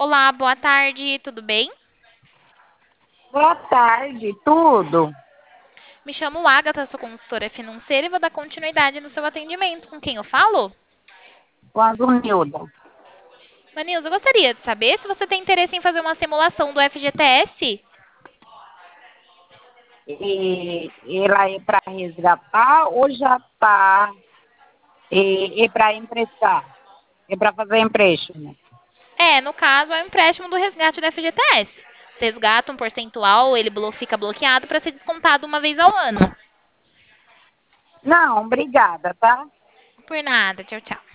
Olá, boa tarde, tudo bem? Boa tarde, tudo. Me chamo Agatha, sou consultora financeira e vou dar continuidade no seu atendimento. Com quem eu falo? Com a Zunilda. Manils, eu gostaria de saber se você tem interesse em fazer uma simulação do FGTS. Ela é para resgatar ou já está? É para emprestar? É para fazer empréstimo? No caso, é o empréstimo do resgate do FGTS. Você resgata um percentual, ele fica bloqueado para ser descontado uma vez ao ano. Não, obrigada, tá? Por nada, tchau, tchau.